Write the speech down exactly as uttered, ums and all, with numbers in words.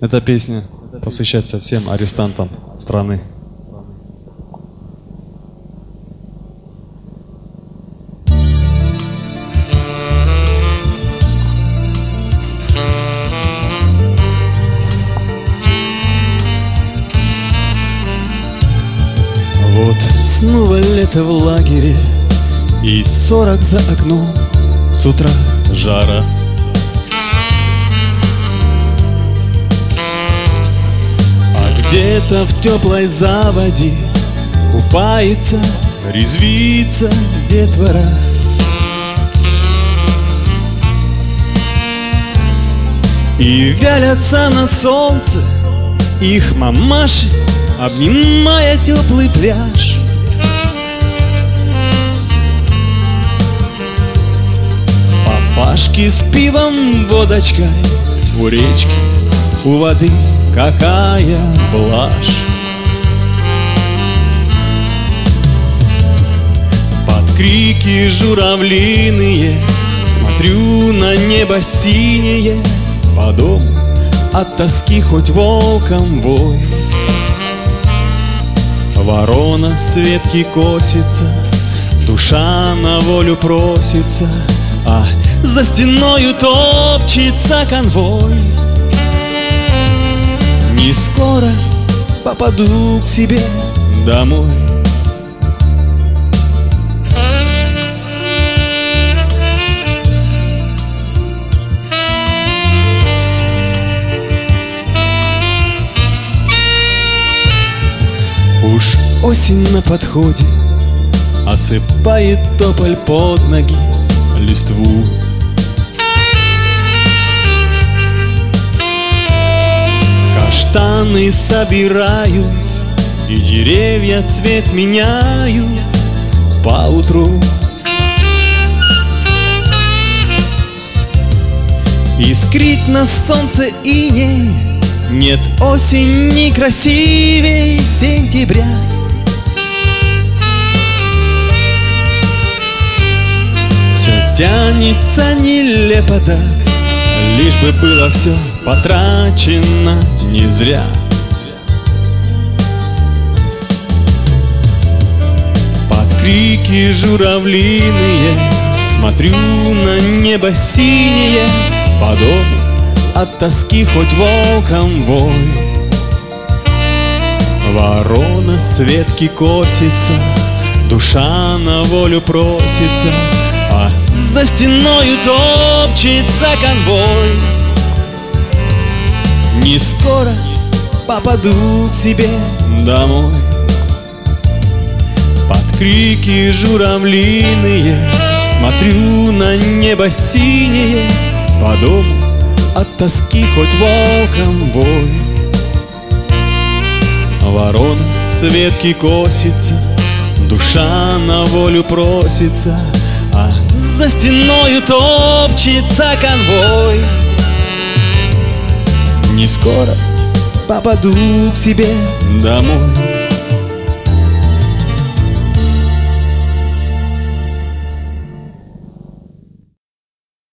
Эта песня посвящается всем арестантам страны. Вот снова лето в лагере, и сорок за окном, с утра жара. А где-то в теплой заводе купается, резвится детвора. И вялятся на солнце их мамаши, обнимая теплый пляж. Папашки с пивом, водочкой у речки, у воды какая блажь. Под крики журавлиные смотрю на небо синее, по дому от тоски хоть волком вой. Ворона с ветки косится, душа на волю просится, а за стеною топчется конвой. Не скоро попаду к себе домой. Уж осень на подходе, осыпает тополь под ноги листву. Каштаны собирают, и деревья цвет меняют поутру. Искрит на солнце иней, нет осени красивей сентября. Все тянется нелепо так, лишь бы было все потрачено не зря. Под крики журавлиные смотрю на небо синее, по дому от тоски хоть волком вой. Ворона с ветки косится, душа на волю просится, а за стеною топчется конвой. Не скоро попаду к себе домой. Под крики журавлиные смотрю на небо синее, по дому от тоски хоть волком вой. Ворона с ветки косится, душа на волю просится, а за стеною топчется конвой. Не скоро попаду к себе домой.